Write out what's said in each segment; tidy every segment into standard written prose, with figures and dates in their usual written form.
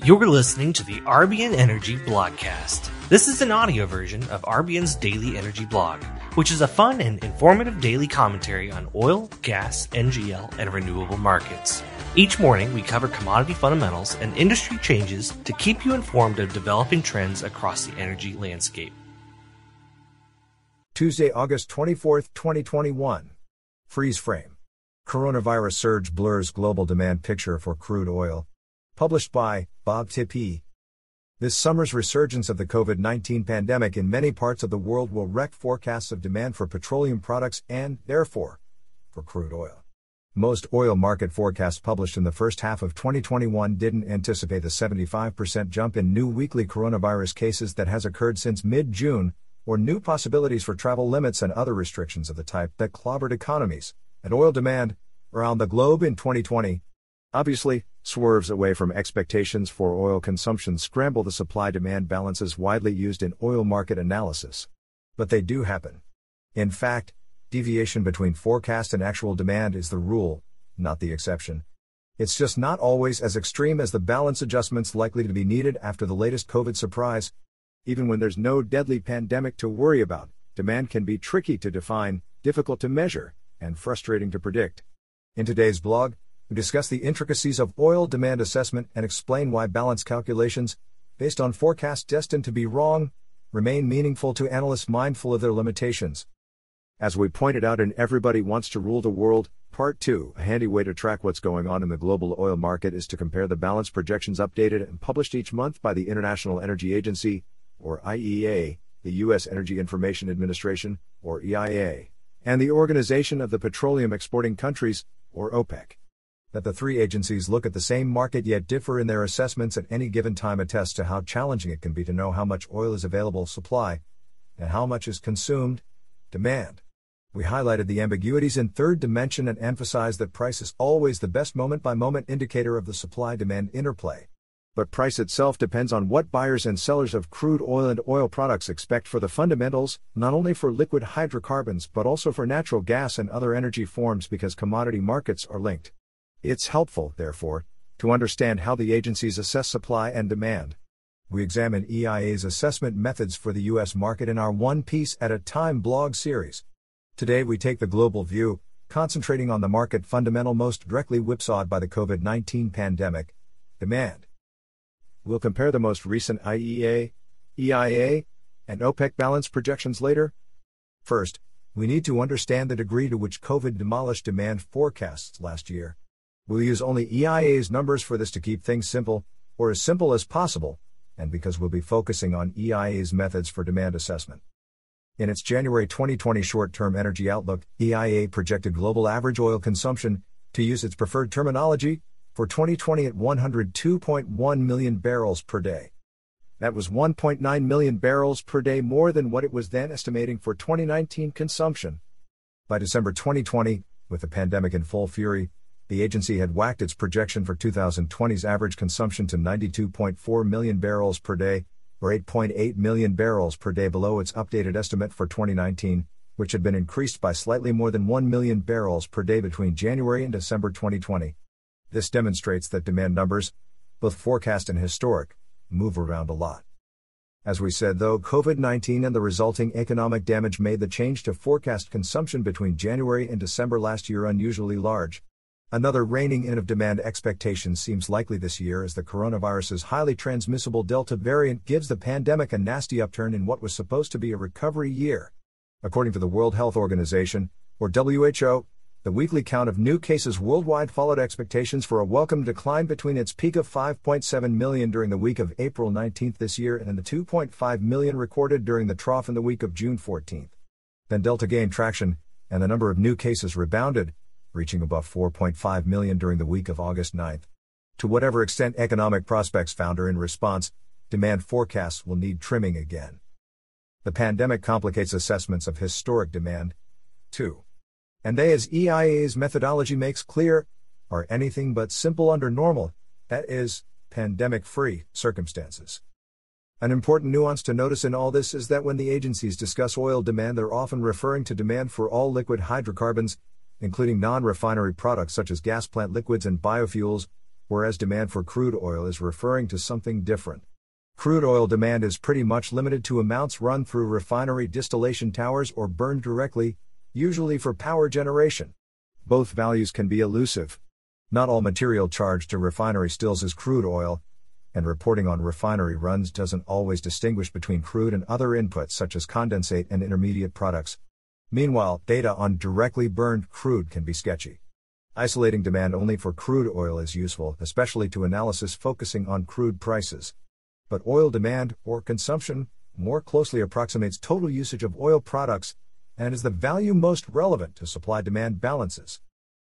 You're listening to the Arbian Energy Blogcast. This is an audio version of Arbian's daily energy blog, which is a fun and informative daily commentary on oil, gas, NGL, and renewable markets. Each morning, we cover commodity fundamentals and industry changes to keep you informed of developing trends across the energy landscape. Tuesday, August 24, 2021. Freeze frame. Coronavirus surge blurs global demand picture for crude oil. Published by Bob Tippee. This summer's resurgence of the COVID-19 pandemic in many parts of the world will wreck forecasts of demand for petroleum products and, therefore, for crude oil. Most oil market forecasts published in the first half of 2021 didn't anticipate the 75% jump in new weekly coronavirus cases that has occurred since mid-June, or new possibilities for travel limits and other restrictions of the type that clobbered economies and oil demand around the globe in 2020. Obviously, swerves away from expectations for oil consumption scramble the supply-demand balances widely used in oil market analysis. But they do happen. In fact, deviation between forecast and actual demand is the rule, not the exception. It's just not always as extreme as the balance adjustments likely to be needed after the latest COVID surprise. Even when there's no deadly pandemic to worry about, demand can be tricky to define, difficult to measure, and frustrating to predict. In today's blog, we discuss the intricacies of oil demand assessment and explain why balance calculations, based on forecasts destined to be wrong, remain meaningful to analysts mindful of their limitations. As we pointed out in Everybody Wants to Rule the World, Part 2, a handy way to track what's going on in the global oil market is to compare the balance projections updated and published each month by the International Energy Agency, or IEA, the U.S. Energy Information Administration, or EIA, and the Organization of the Petroleum Exporting Countries, or OPEC. That the three agencies look at the same market yet differ in their assessments at any given time attests to how challenging it can be to know how much oil is available supply, and how much is consumed, demand. We highlighted the ambiguities in third dimension and emphasized that price is always the best moment-by-moment indicator of the supply-demand interplay. But price itself depends on what buyers and sellers of crude oil and oil products expect for the fundamentals, not only for liquid hydrocarbons but also for natural gas and other energy forms because commodity markets are linked. It's helpful, therefore, to understand how the agencies assess supply and demand. We examine EIA's assessment methods for the U.S. market in our One Piece at a Time blog series. Today we take the global view, concentrating on the market fundamental most directly whipsawed by the COVID-19 pandemic, demand. We'll compare the most recent IEA, EIA, and OPEC balance projections later. First, we need to understand the degree to which COVID demolished demand forecasts last year. We'll use only EIA's numbers for this to keep things simple, or as simple as possible, and because we'll be focusing on EIA's methods for demand assessment. In its January 2020 short-term energy outlook, EIA projected global average oil consumption, to use its preferred terminology, for 2020 at 102.1 million barrels per day. That was 1.9 million barrels per day more than what it was then estimating for 2019 consumption. By December 2020, with the pandemic in full fury, the agency had whacked its projection for 2020's average consumption to 92.4 million barrels per day, or 8.8 million barrels per day below its updated estimate for 2019, which had been increased by slightly more than 1 million barrels per day between January and December 2020. This demonstrates that demand numbers, both forecast and historic, move around a lot. As we said though, COVID-19 and the resulting economic damage made the change to forecast consumption between January and December last year unusually large. Another reining in of demand expectations seems likely this year as the coronavirus's highly transmissible Delta variant gives the pandemic a nasty upturn in what was supposed to be a recovery year. According to the World Health Organization, or WHO, the weekly count of new cases worldwide followed expectations for a welcome decline between its peak of 5.7 million during the week of April 19 this year and the 2.5 million recorded during the trough in the week of June 14. Then Delta gained traction, and the number of new cases rebounded, reaching above 4.5 million during the week of August 9. To whatever extent economic prospects founder in response, demand forecasts will need trimming again. The pandemic complicates assessments of historic demand, too. And they, as EIA's methodology makes clear, are anything but simple under normal, that is, pandemic-free, circumstances. An important nuance to notice in all this is that when the agencies discuss oil demand, they're often referring to demand for all liquid hydrocarbons, including non-refinery products such as gas plant liquids and biofuels, whereas demand for crude oil is referring to something different. Crude oil demand is pretty much limited to amounts run through refinery distillation towers or burned directly, usually for power generation. Both values can be elusive. Not all material charged to refinery stills is crude oil, and reporting on refinery runs doesn't always distinguish between crude and other inputs such as condensate and intermediate products. Meanwhile, data on directly burned crude can be sketchy. Isolating demand only for crude oil is useful, especially to analysis focusing on crude prices. But oil demand, or consumption, more closely approximates total usage of oil products, and is the value most relevant to supply-demand balances.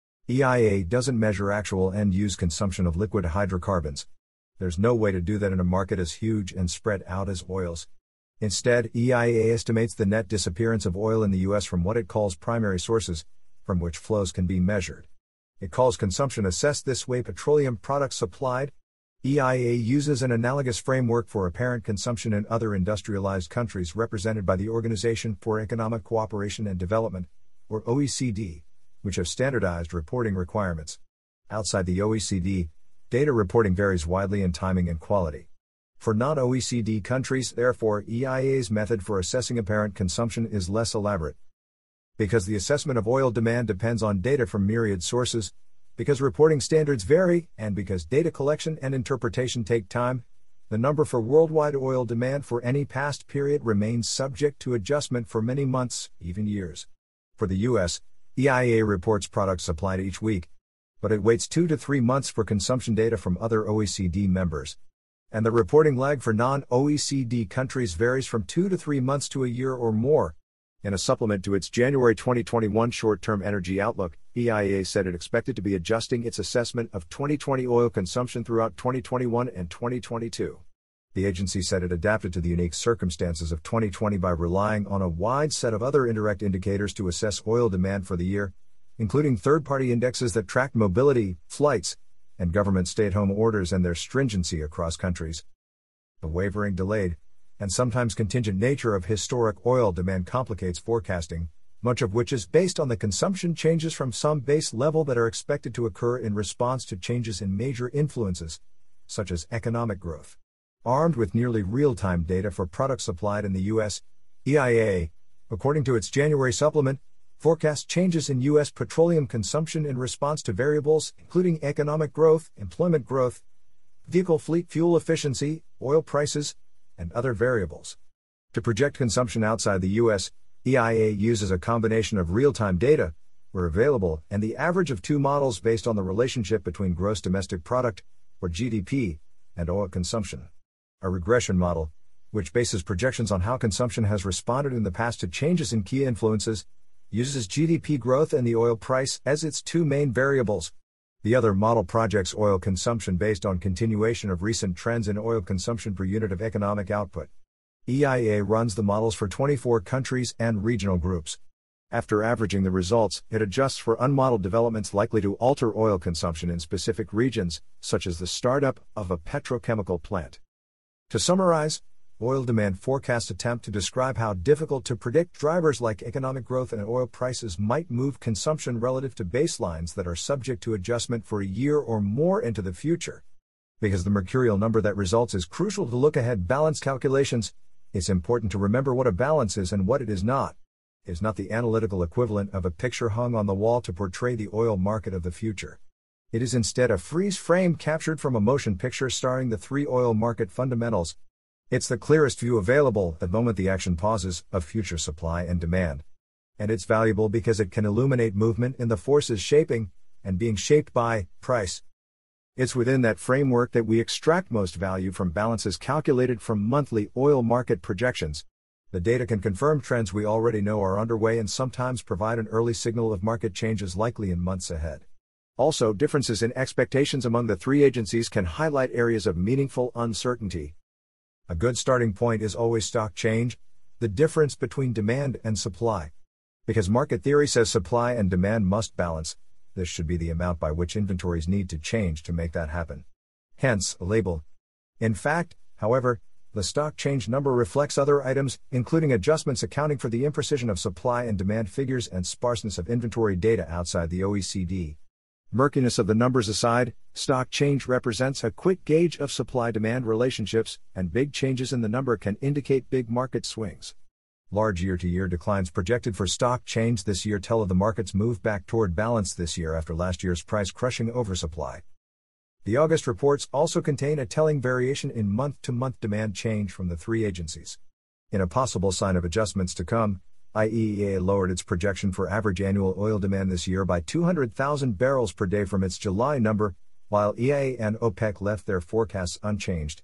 EIA doesn't measure actual end-use consumption of liquid hydrocarbons. There's no way to do that in a market as huge and spread out as oil's. Instead, EIA estimates the net disappearance of oil in the U.S. from what it calls primary sources, from which flows can be measured. It calls consumption assessed this way petroleum products supplied. EIA uses an analogous framework for apparent consumption in other industrialized countries represented by the Organization for Economic Cooperation and Development, or OECD, which have standardized reporting requirements. Outside the OECD, data reporting varies widely in timing and quality. For non-OECD countries, therefore, EIA's method for assessing apparent consumption is less elaborate. Because the assessment of oil demand depends on data from myriad sources, because reporting standards vary, and because data collection and interpretation take time, the number for worldwide oil demand for any past period remains subject to adjustment for many months, even years. For the U.S., EIA reports products supplied each week, but it waits 2 to 3 months for consumption data from other OECD members. And the reporting lag for non-OECD countries varies from 2 to 3 months to a year or more. In a supplement to its January 2021 short-term energy outlook, EIA said it expected to be adjusting its assessment of 2020 oil consumption throughout 2021 and 2022. The agency said it adapted to the unique circumstances of 2020 by relying on a wide set of other indirect indicators to assess oil demand for the year, including third-party indexes that tracked mobility, flights, and government stay-at-home orders and their stringency across countries. The wavering, delayed, and sometimes contingent nature of historic oil demand complicates forecasting, much of which is based on the consumption changes from some base level that are expected to occur in response to changes in major influences, such as economic growth. Armed with nearly real-time data for products supplied in the U.S., EIA, according to its January supplement, forecasts changes in U.S. petroleum consumption in response to variables including economic growth, employment growth, vehicle fleet fuel efficiency, oil prices, and other variables. To project consumption outside the U.S., EIA uses a combination of real-time data, where available, and the average of two models based on the relationship between gross domestic product, or GDP, and oil consumption. A regression model, which bases projections on how consumption has responded in the past to changes in key influences, uses GDP growth and the oil price as its two main variables. The other model projects oil consumption based on continuation of recent trends in oil consumption per unit of economic output. EIA runs the models for 24 countries and regional groups. After averaging the results, it adjusts for unmodeled developments likely to alter oil consumption in specific regions, such as the startup of a petrochemical plant. To summarize, oil demand forecasts attempt to describe how difficult to predict drivers like economic growth and oil prices might move consumption relative to baselines that are subject to adjustment for a year or more into the future. Because the mercurial number that results is crucial to look-ahead balance calculations, it's important to remember what a balance is and what it is not. It is not the analytical equivalent of a picture hung on the wall to portray the oil market of the future. It is instead a freeze frame captured from a motion picture starring the three oil market fundamentals. It's the clearest view available, the moment the action pauses, of future supply and demand. And it's valuable because it can illuminate movement in the forces shaping, and being shaped by, price. It's within that framework that we extract most value from balances calculated from monthly oil market projections. The data can confirm trends we already know are underway and sometimes provide an early signal of market changes likely in months ahead. Also, differences in expectations among the three agencies can highlight areas of meaningful uncertainty. A good starting point is always stock change, the difference between demand and supply. Because market theory says supply and demand must balance, this should be the amount by which inventories need to change to make that happen. Hence, a label. In fact, however, the stock change number reflects other items, including adjustments accounting for the imprecision of supply and demand figures and sparseness of inventory data outside the OECD. Murkiness of the numbers aside, stock change represents a quick gauge of supply-demand relationships, and big changes in the number can indicate big market swings. Large year-to-year declines projected for stock change this year tell of the market's move back toward balance this year after last year's price-crushing oversupply. The August reports also contain a telling variation in month-to-month demand change from the three agencies. In a possible sign of adjustments to come, IEA lowered its projection for average annual oil demand this year by 200,000 barrels per day from its July number, while EIA and OPEC left their forecasts unchanged.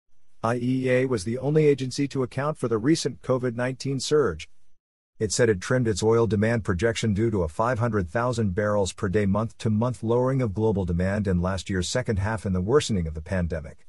IEA was the only agency to account for the recent COVID-19 surge. It said it trimmed its oil demand projection due to a 500,000 barrels per day month-to-month lowering of global demand in last year's second half and the worsening of the pandemic.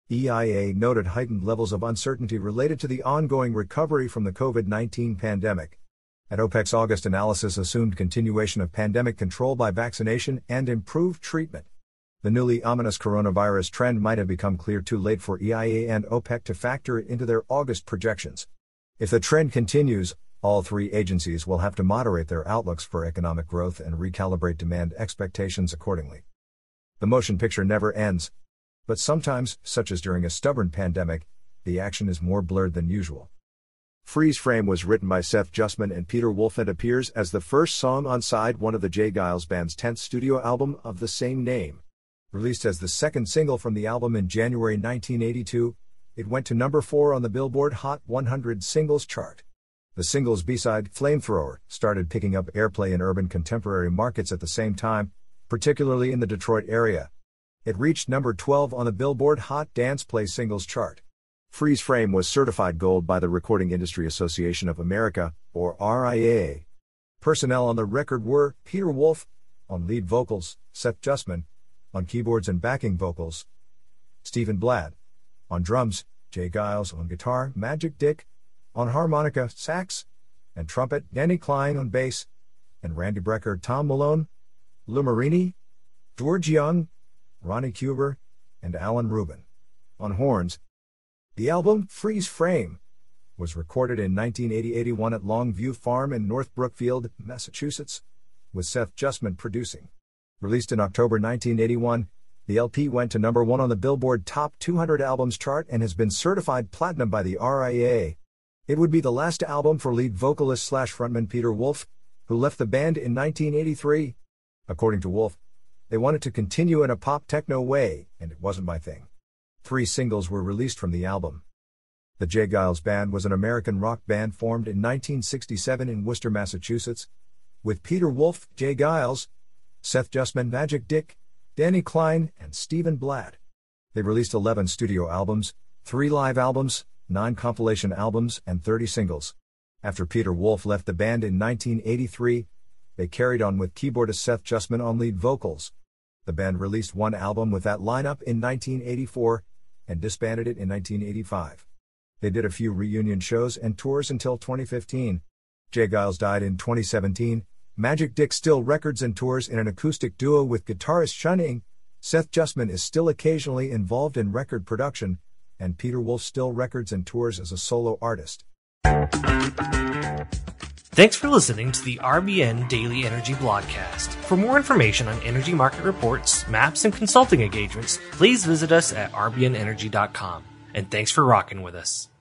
EIA noted heightened levels of uncertainty related to the ongoing recovery from the COVID-19 pandemic. And OPEC's August analysis assumed continuation of pandemic control by vaccination and improved treatment. The newly ominous coronavirus trend might have become clear too late for EIA and OPEC to factor it into their August projections. If the trend continues, all three agencies will have to moderate their outlooks for economic growth and recalibrate demand expectations accordingly. The motion picture never ends. But sometimes, such as during a stubborn pandemic, the action is more blurred than usual. Freeze Frame was written by Seth Justman and Peter Wolf and appears as the first song on side one of the J. Geils Band's 10th studio album of the same name. Released as the second single from the album in January 1982, it went to number 4 on the Billboard Hot 100 Singles chart. The single's B-side, Flamethrower, started picking up airplay in urban contemporary markets at the same time, particularly in the Detroit area. It reached number 12 on the Billboard Hot Dance Play Singles chart. Freeze Frame was certified gold by the Recording Industry Association of America, or RIAA. Personnel on the record were Peter Wolf, on lead vocals, Seth Justman, on keyboards and backing vocals, Stephen Blatt, on drums, J. Geils on guitar, Magic Dick, on harmonica, sax, and trumpet, Danny Klein on bass, and Randy Brecker, Tom Malone, Lou Marini, George Young, Ronnie Cuber, and Alan Rubin. On horns. The album, Freeze Frame, was recorded in 1980-81 at Longview Farm in North Brookfield, Massachusetts, with Seth Justman producing. Released in October 1981, the LP went to number 1 on the Billboard Top 200 Albums chart and has been certified platinum by the RIAA. It would be the last album for lead vocalist/frontman Peter Wolf, who left the band in 1983. According to Wolf, they wanted to continue in a pop-techno way, and it wasn't my thing. 3 singles were released from the album. The J. Geils Band was an American rock band formed in 1967 in Worcester, Massachusetts, with Peter Wolf, J. Geils, Seth Justman, Magic Dick, Danny Klein, and Stephen Blatt. They released 11 studio albums, 3 live albums, 9 compilation albums, and 30 singles. After Peter Wolf left the band in 1983, they carried on with keyboardist Seth Justman on lead vocals. The band released 1 album with that lineup in 1984, and disbanded it in 1985. They did a few reunion shows and tours until 2015. J. Geils died in 2017. Magic Dick still records and tours in an acoustic duo with guitarist Shun-Ing. Seth Justman is still occasionally involved in record production, and Peter Wolf still records and tours as a solo artist. Thanks for listening to the RBN Daily Energy Blogcast. For more information on energy market reports, maps, and consulting engagements, please visit us at rbnenergy.com. And thanks for rocking with us.